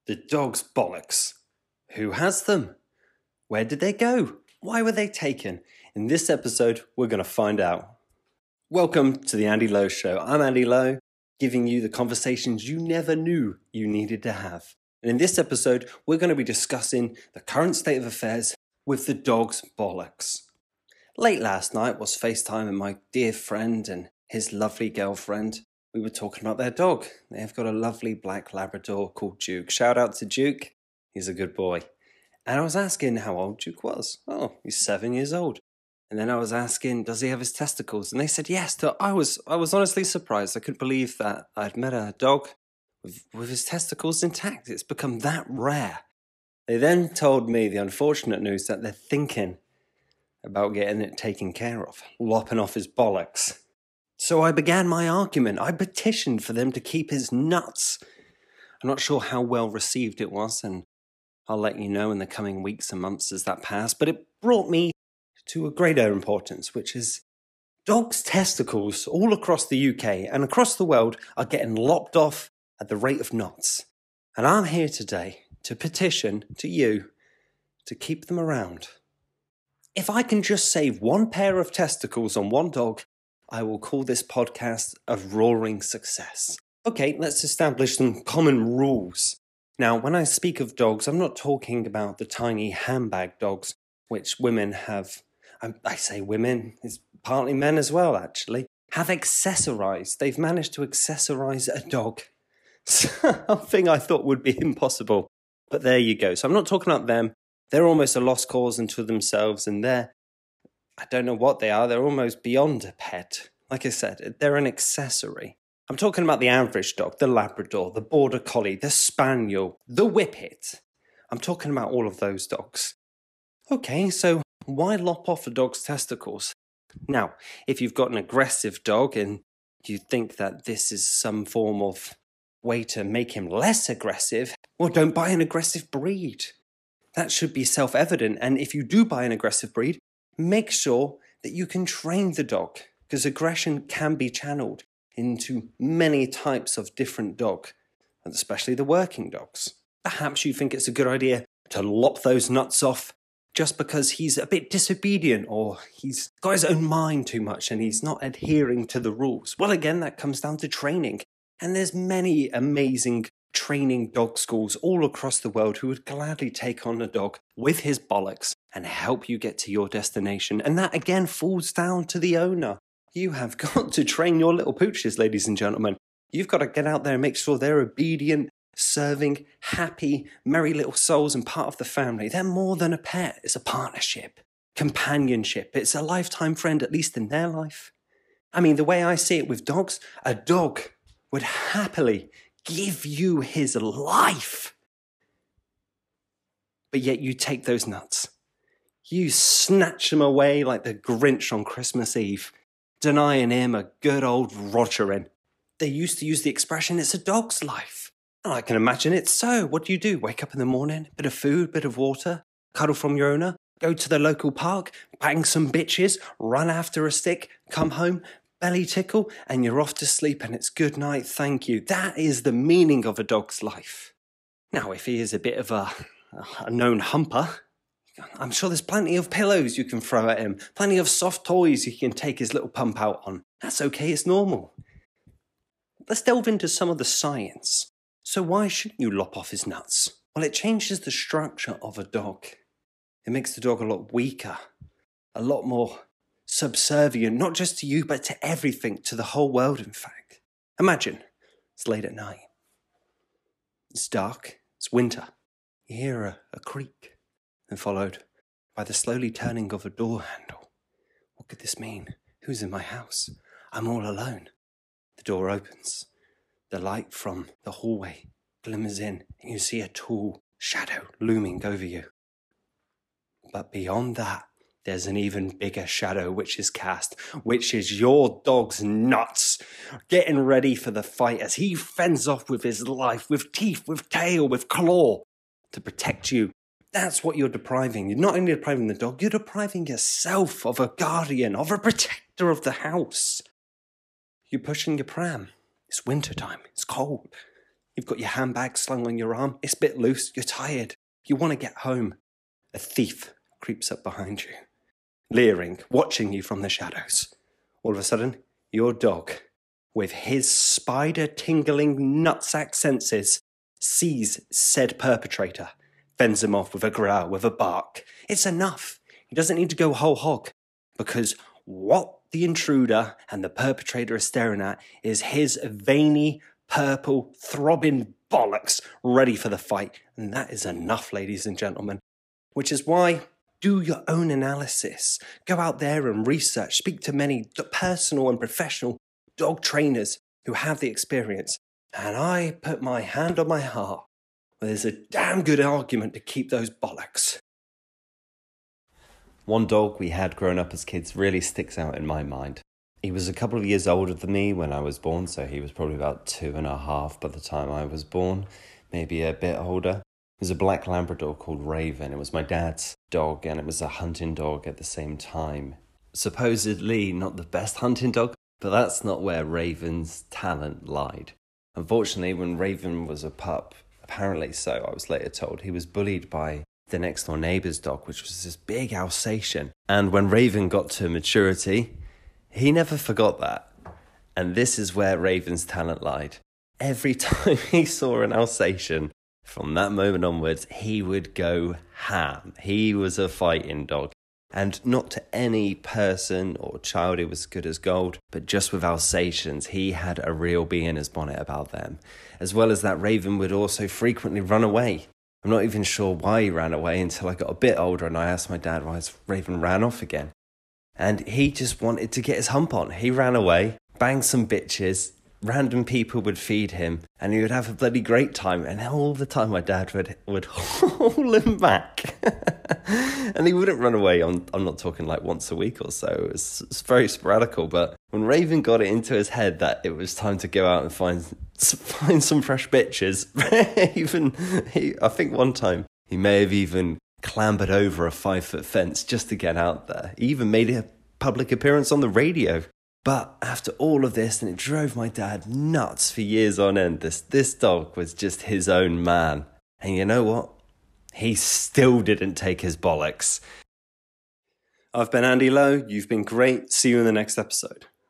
The dog's bollocks. Who has them? Where did they go? Why were they taken? In this episode, we're going to find out. Welcome to the Andy Lowe Show. I'm Andy Lowe, giving you the conversations you never knew you needed to have. And in this episode, we're going to be discussing the current state of affairs with the dog's bollocks. Late last night was FaceTime with my dear friend and his lovely girlfriend. We were talking about their dog. They've got a lovely black Labrador called Duke. Shout out to Duke. He's a good boy. And I was asking how old Duke was. Oh, he's 7 years old. And then I was asking, does he have his testicles? And they said yes. So I was honestly surprised. I couldn't believe that I'd met a dog with his testicles intact. It's become that rare. They then told me the unfortunate news that they're thinking about getting it taken care of, lopping off his bollocks. So I began my argument. I petitioned for them to keep his nuts. I'm not sure how well received it was, and I'll let you know in the coming weeks and months as that passed, but it brought me to a greater importance, which is dogs' testicles all across the UK and across the world are getting lopped off at the rate of knots. And I'm here today to petition to you to keep them around. If I can just save one pair of testicles on one dog, I will call this podcast a roaring success. Okay, let's establish some common rules. Now, when I speak of dogs, I'm not talking about the tiny handbag dogs, which women have, I say women, it's partly men as well, actually, have accessorized. They've managed to accessorize a dog. Something I thought would be impossible. But there you go. So I'm not talking about them. They're almost a lost cause unto themselves, and I don't know what they are. They're almost beyond a pet. Like I said, they're an accessory. I'm talking about the average dog, the Labrador, the Border Collie, the Spaniel, the Whippet. I'm talking about all of those dogs. Okay, so why lop off a dog's testicles? Now, if you've got an aggressive dog and you think that this is some form of way to make him less aggressive, well, don't buy an aggressive breed. That should be self-evident. And if you do buy an aggressive breed, make sure that you can train the dog, because aggression can be channeled into many types of different dog, especially the working dogs. Perhaps you think it's a good idea to lop those nuts off just because he's a bit disobedient or he's got his own mind too much and he's not adhering to the rules. Well, again, that comes down to training. And there's many amazing training dog schools all across the world who would gladly take on a dog with his bollocks and help you get to your destination. And that again falls down to the owner. You have got to train your little pooches, ladies and gentlemen. You've got to get out there and make sure they're obedient, serving, happy, merry little souls and part of the family. They're more than a pet. It's a partnership, companionship. It's a lifetime friend, at least in their life. I mean, the way I see it with dogs, a dog would happily give you his life. But yet you take those nuts. You snatch them away like the Grinch on Christmas Eve, denying him a good old rogering. They used to use the expression, it's a dog's life. And I can imagine it so. What do? Wake up in the morning, bit of food, bit of water, cuddle from your owner, go to the local park, bang some bitches, run after a stick, come home, belly tickle, and you're off to sleep and it's good night, thank you. That is the meaning of a dog's life. Now, if he is a bit of a known humper, I'm sure there's plenty of pillows you can throw at him, plenty of soft toys he can take his little pump out on. That's okay, it's normal. Let's delve into some of the science. So why shouldn't you lop off his nuts? Well, it changes the structure of a dog. It makes the dog a lot weaker, a lot more subservient, not just to you, but to everything, to the whole world, in fact. Imagine, it's late at night. It's dark, it's winter. You hear a creak, and followed by the slowly turning of a door handle. What could this mean? Who's in my house? I'm all alone. The door opens. The light from the hallway glimmers in, and you see a tall shadow looming over you. But beyond that, there's an even bigger shadow which is cast, which is your dog's nuts, getting ready for the fight as he fends off with his life, with teeth, with tail, with claw, to protect you. That's what you're depriving. You're not only depriving the dog, you're depriving yourself of a guardian, of a protector of the house. You're pushing your pram. It's wintertime. It's cold. You've got your handbag slung on your arm. It's a bit loose. You're tired. You want to get home. A thief creeps up behind you, leering, watching you from the shadows. All of a sudden, your dog, with his spider-tingling nutsack senses, sees said perpetrator, fends him off with a growl, with a bark. It's enough. He doesn't need to go whole hog, because what the intruder and the perpetrator are staring at is his veiny, purple, throbbing bollocks ready for the fight. And that is enough, ladies and gentlemen. Which is why, do your own analysis. Go out there and research. Speak to many personal and professional dog trainers who have the experience. And I put my hand on my heart, where there's a damn good argument to keep those bollocks. One dog we had growing up as kids really sticks out in my mind. He was a couple of years older than me when I was born, so he was probably about 2.5 by the time I was born, maybe a bit older. It was a black Labrador called Raven. It was my dad's dog, and it was a hunting dog at the same time. Supposedly not the best hunting dog, but that's not where Raven's talent lied. Unfortunately, when Raven was a pup, apparently so, I was later told, he was bullied by the next door neighbour's dog, which was this big Alsatian. And when Raven got to maturity, he never forgot that. And this is where Raven's talent lied. Every time he saw an Alsatian, from that moment onwards, he would go ham. He was a fighting dog. And not to any person or child who was good as gold, but just with Alsatians, he had a real bee in his bonnet about them. As well as that, Raven would also frequently run away. I'm not even sure why he ran away until I got a bit older and I asked my dad why his Raven ran off again. And he just wanted to get his hump on. He ran away, banged some bitches, random people would feed him, and he would have a bloody great time. And all the time my dad would haul him back. And he wouldn't run away. I'm not talking like once a week or so. It's very sporadical. But when Raven got it into his head that it was time to go out and find some fresh bitches, I think one time he may have even clambered over a 5-foot fence just to get out there. He even made a public appearance on the radio. But after all of this, and it drove my dad nuts for years on end, this dog was just his own man. And you know what? He still didn't take his bollocks. I've been Andy Lowe. You've been great. See you in the next episode.